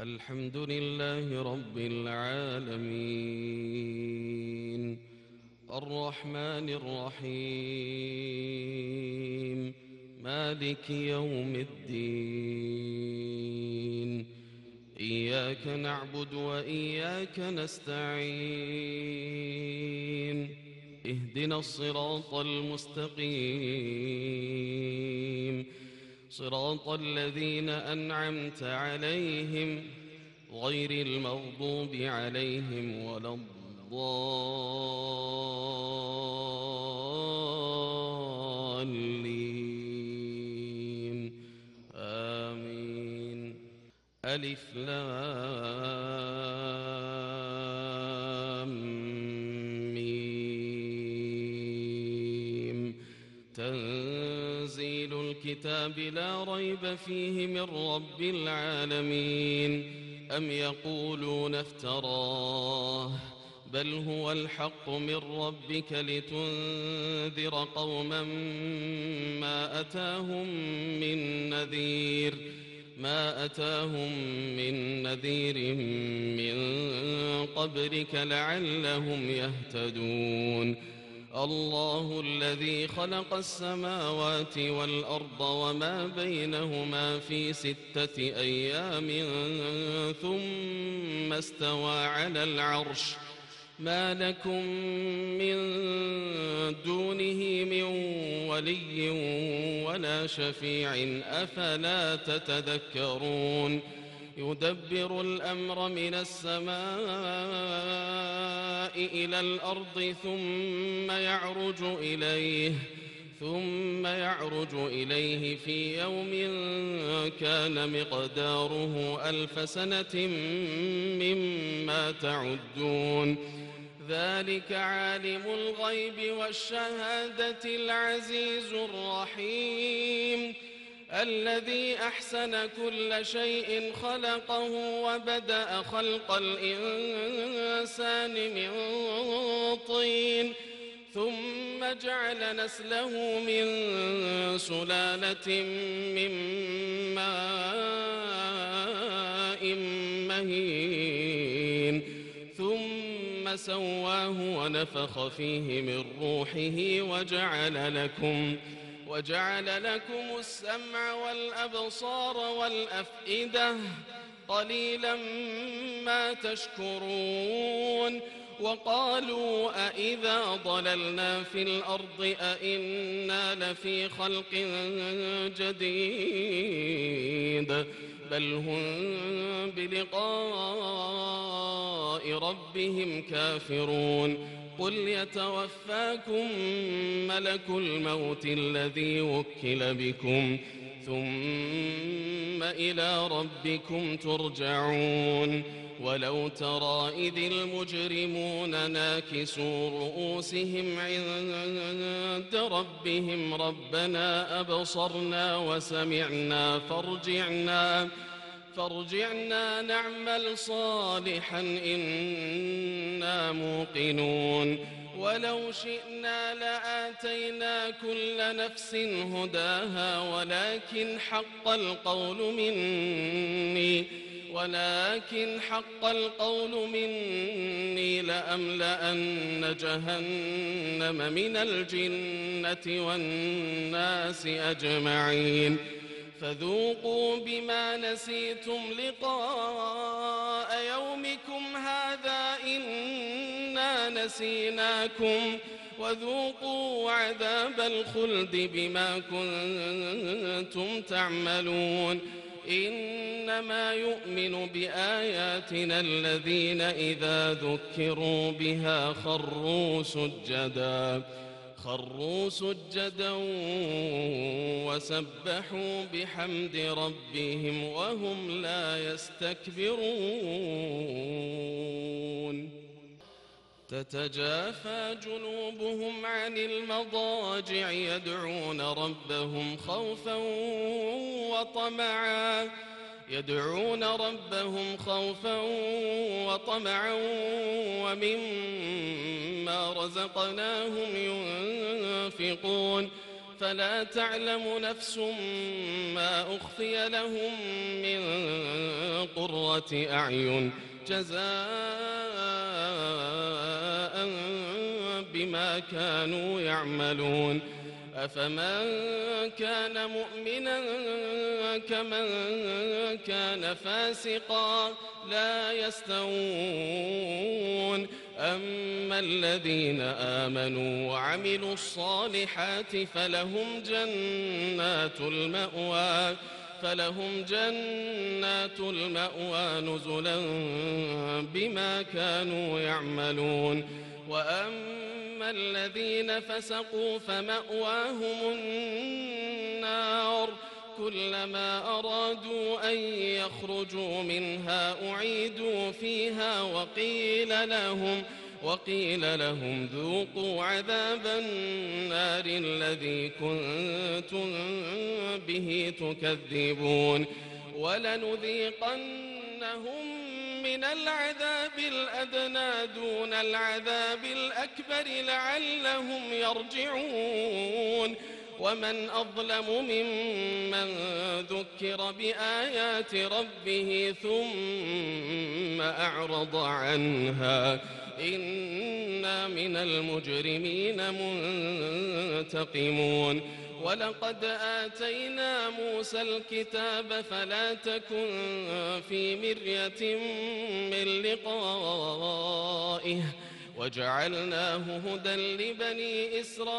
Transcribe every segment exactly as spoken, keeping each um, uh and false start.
الحمد لله رب العالمين الرحمن الرحيم مالك يوم الدين إياك نعبد وإياك نستعين اهدنا الصراط المستقيم صراط الذين أنعمت عليهم غير المغضوب عليهم ولا الضالين آمين. ألف لام ميم تنزيل الكتاب لا ريب فيه من رب العالمين. أم يقولون افتراه بل هو الحق من ربك لتنذر قوما ما أتاهم من نذير ما أتاهم من نذير من قبلك لعلهم يهتدون. الله الذي خلق السماوات والأرض وما بينهما في ستة أيام ثم استوى على العرش ما لكم من دونه من ولي ولا شفيع أفلا تتذكرون. يدبر الأمر من السماء إلى الأرض ثم يعرج إليه ثم يعرج إليه في يوم كان مقداره ألف سنة مما تعدون. ذلك عالم الغيب والشهادة العزيز الرحيم الذي أحسن كل شيء خلقه وبدأ خلق الإنسان من طين ثم جعل نسله من سلالة من ماء مهين ثم سواه ونفخ فيه من روحه وجعل لكم وجعل لكم السمع والأبصار والأفئدة قليلا ما تشكرون. وقالوا أإذا ضللنا في الأرض أإنا لفي خلق جديد بل هم بلقاء ربهم كافرون. قل يتوفاكم ملك الموت الذي وكل بكم ثم إلى ربكم ترجعون. ولو ترى إذ المجرمون ناكسوا رؤوسهم عند ربهم ربنا أبصرنا وسمعنا فارجعنا فارجعنا نعمل صالحا إنا موقنون. ولو شئنا لآتينا كل نفس هداها ولكن حق القول مني ولكن حق القول مني لأملأن جهنم من الجنة والناس أجمعين. فذوقوا بما نسيتم لقاء يومكم هذا إنا نسيناكم وذوقوا عذاب الخلد بما كنتم تعملون. إنما يؤمن بآياتنا الذين إذا ذكروا بها خروا سجدا خروا سجدا وسبحوا بحمد ربهم وهم لا يستكبرون. تتجافى جنوبهم عن المضاجع يدعون ربهم خوفا وطمعا يدعون ربهم خوفا وطمعا ومما رزقناهم ينفقون فلا تعلم نفس ما أخفي لهم من قرة أعين جزاء بما كانوا يعملون أفمن كان مؤمنا كمن كان فاسقا لا يستوون أما الذين آمنوا وعملوا الصالحات فلهم جنات المأوى فلهم جنات المأوى نزلا بما كانوا يعملون وأما الذين فسقوا فمأواهم النار كلما أرادوا أن يخرجوا منها أعيدوا فيها وقيل لهم وقيل لهم ذوقوا عذاب النار الذي كنتم به تكذبون ولنذيقنهم من العذاب الأدنى دون العذاب الأكبر لعلهم يرجعون ومن أظلم ممن ذكر بآيات ربه ثم أعرض عنها إنا من المجرمين منتقمون ولقد آتينا موسى الكتاب فلا تكن في مرية من لقائه وجعلناه هدى لبني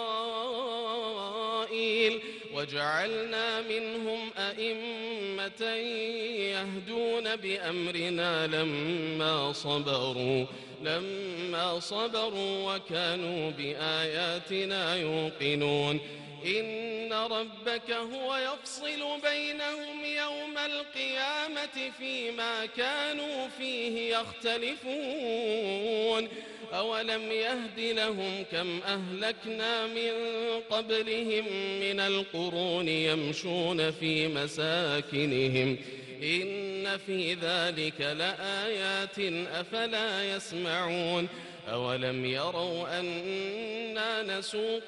إسرائيل وجعلنا منهم أئمة يهدون بأمرنا لما صبروا لما صبروا وكانوا بآياتنا يوقنون إن ربك هو يفصل بينهم يوم القيامة فيما كانوا فيه يختلفون أولم يهد لهم كم أهلكنا من قبلهم من القرون يمشون في مساكنهم إن في ذلك لآيات أفلا يسمعون أولم يروا أنا نسوق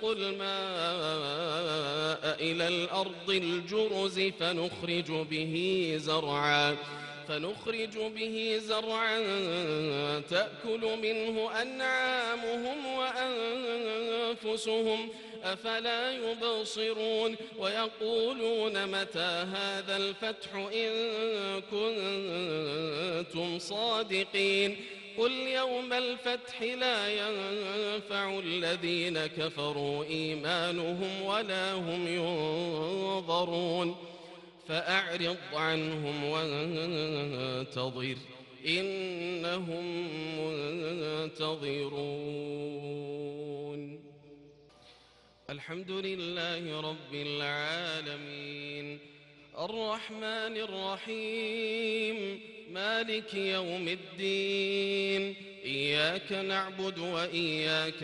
الماء إلى الأرض الجرز فنخرج به زرعا فنخرج به زرعا تأكل منه أنعامهم وأنفسهم أفلا يبصرون ويقولون متى هذا الفتح إن كنتم صادقين قل يوم الفتح لا ينفع الذين كفروا إيمانهم ولا هم ينظرون فأعرض عنهم وانتظر إنهم منتظرون الحمد لله رب العالمين الرحمن الرحيم مالك يوم الدين إياك نعبد وإياك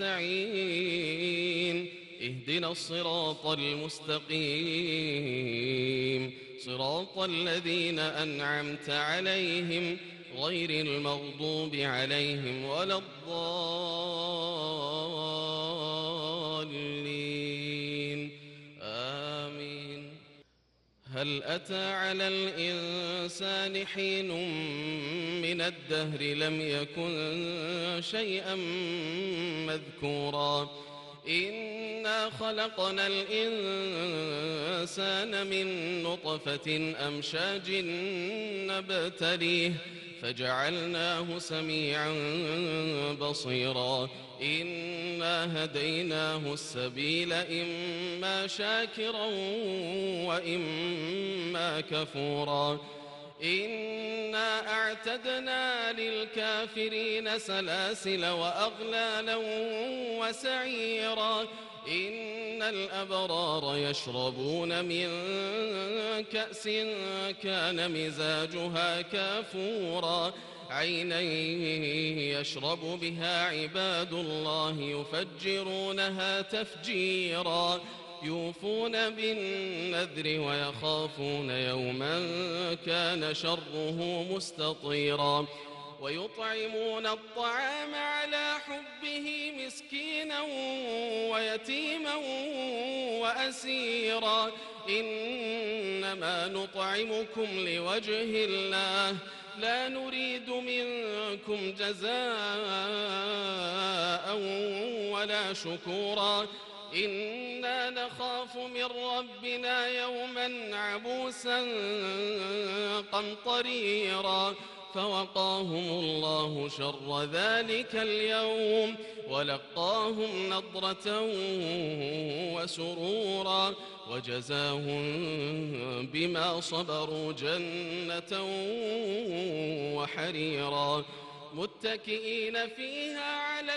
نستعين اهدنا الصراط المستقيم صراط الذين أنعمت عليهم غير المغضوب عليهم ولا الضالين آمين هل أتى على الإنسان حين من الدهر لم يكن شيئا مذكورا إنا خلقنا الإنسان من نطفة أمشاج نبتليه فجعلناه سميعا بصيرا إنا هديناه السبيل إما شاكرا وإما كفورا إنا أعتدنا للكافرين سلاسل وأغلالا وسعيرا إن الأبرار يشربون من كأس كان مزاجها كافورا عينا يشرب بها عباد الله يفجرونها تفجيرا يوفون بالنذر ويخافون يوما كان شره مستطيرا ويطعمون الطعام على حبه مسكينا ويتيما وأسيرا إنما نطعمكم لوجه الله لا نريد منكم جزاء ولا شكورا إنا نخاف من ربنا يوما عبوسا قمطريرا فوقاهم الله شر ذلك اليوم ولقاهم نضرة وسرورا وجزاهم بما صبروا جنة وحريرا متكئين فيها على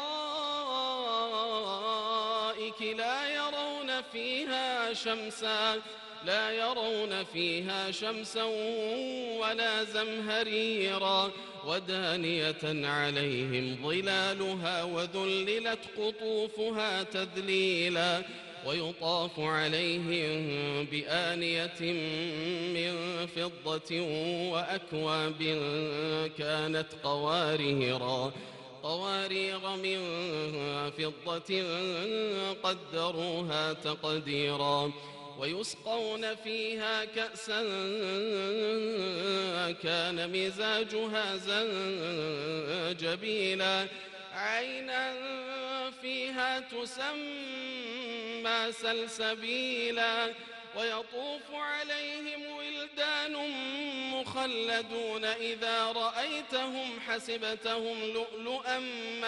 الأرائك لا يرون فيها شمسا لا يرون فيها شمسا ولا زمهريرا ودانية عليهم ظلالها وذللت قطوفها تذليلا ويطاف عليهم بآنية من فضة وأكواب كانت قواريرا قوارير من فضة قدروها تقديرا ويسقون فيها كأسا كان مزاجها زنجبيلا عينا فيها تسمى سلسبيلا ويطوف عليهم ولدان مخلدون إذا رأيتهم حسبتهم لؤلؤا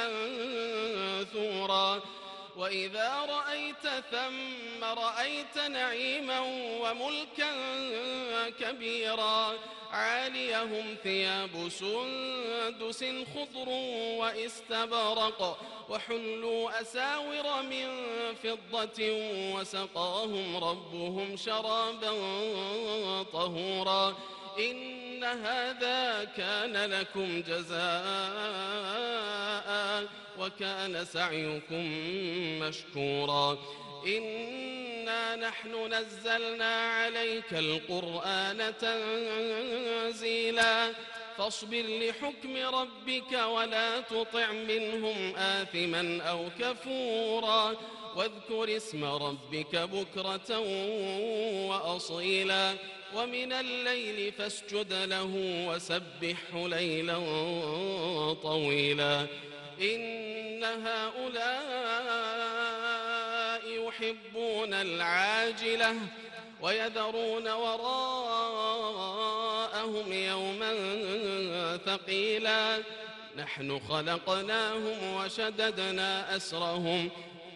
منثورا وإذا رأيت ثم رأيت نعيما وملكا كبيرا عاليهم ثياب سندس خضر واستبرق وحلوا أساور من فضة وسقاهم ربهم شرابا طهورا إن هذا كان لكم جزاء وكان سعيكم مشكورا إنا نحن نزلنا عليك القرآن تنزيلا فاصبر لحكم ربك ولا تطع منهم آثما أو كفورا واذكر اسم ربك بكرة وأصيلا ومن الليل فاسجد له وسبحه ليلا طويلا إن هؤلاء يحبون العاجلة ويذرون وراءهم يوما ثقيلا نحن خلقناهم وشددنا أسرهم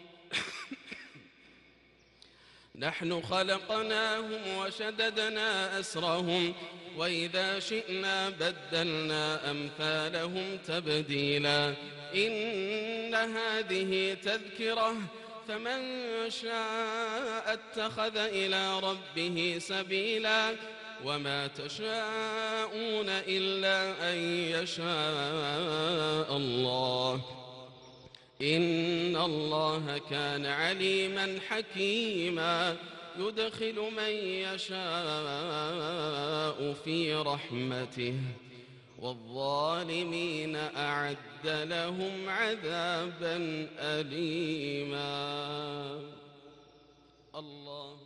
نحن خلقناهم وشددنا أسرهم وإذا شئنا بدلنا أمثالهم تبديلا إن هذه تذكرة فمن شاء اتخذ إلى ربه سبيلا وما تشاءون إلا أن يشاء الله إن الله كان عليما حكيما يدخل من يشاء في رحمته والظالمين أعد لهم عذابا أليما الله